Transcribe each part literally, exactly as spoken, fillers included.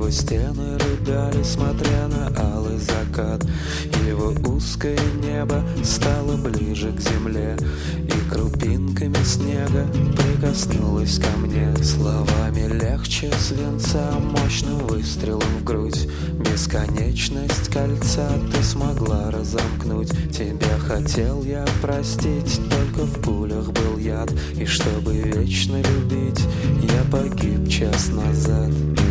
Его стены рыдали, смотря на алый закат. Его узкое небо стало ближе к земле, и крупинками снега прикоснулась ко мне. Словами легче свинца, мощным выстрелом в грудь. Бесконечность кольца ты смогла разомкнуть. Тебя хотел я простить, только в пулях был яд. И чтобы вечно любить, я погиб час назад.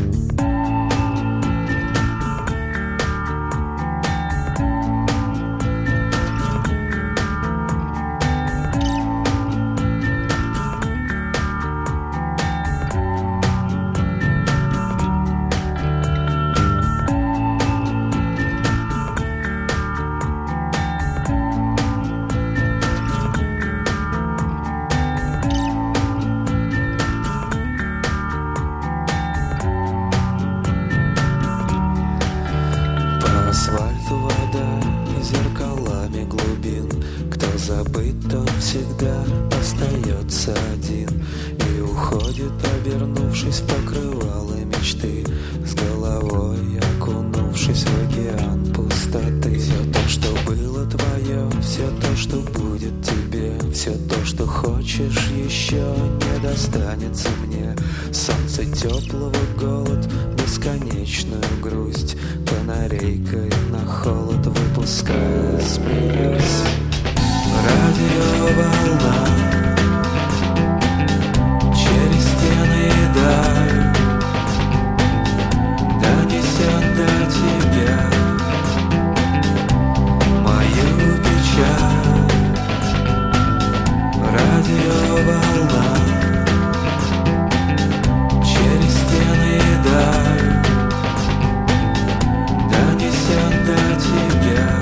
Асфальту вода зеркалами глубин. Кто забыт, тот всегда остается один и уходит, обернувшись в покрывало мечты, с головой окунувшись в океан пустоты. Все то, что было твое, все то, что будет тебе, все то, что хочешь еще, не достанется мне. Солнце теплого голод, бесконечную грусть, канарейкой на холод выпуская, смеюсь. Радиоволна через стены и даль донесет до тебя мою печаль. Радиоволна через стены и даль донесет до тебя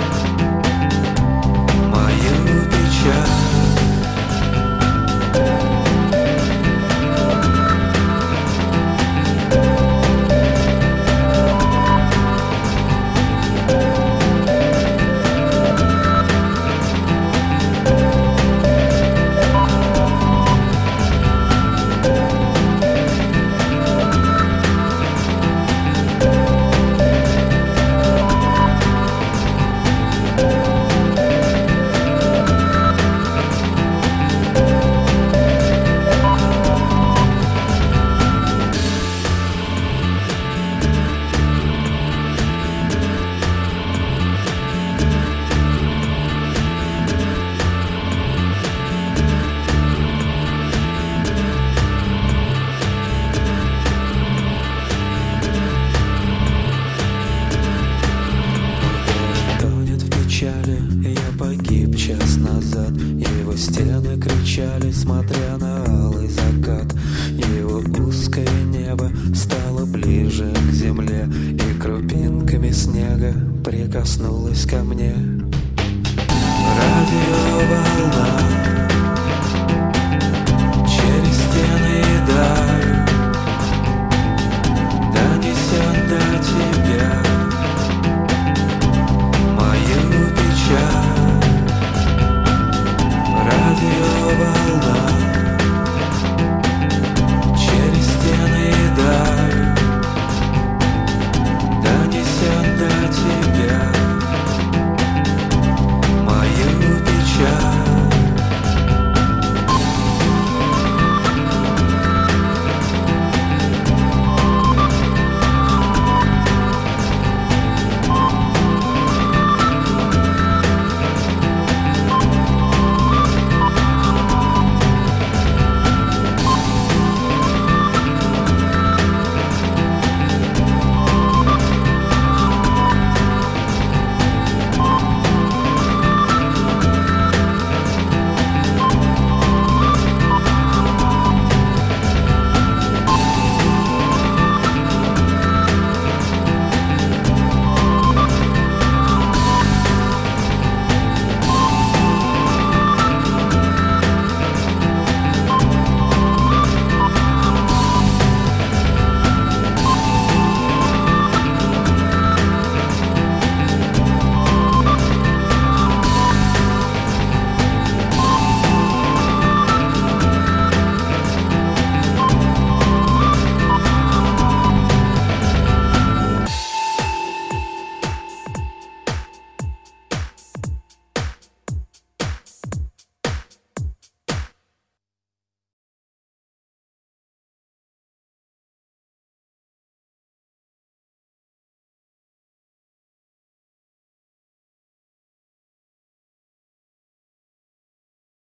мою печаль. Я погиб час назад. Его стены кричали, смотря на алый закат. Его узкое небо стало ближе к земле, и крупинками снега прикоснулась ко мне. Радиоволна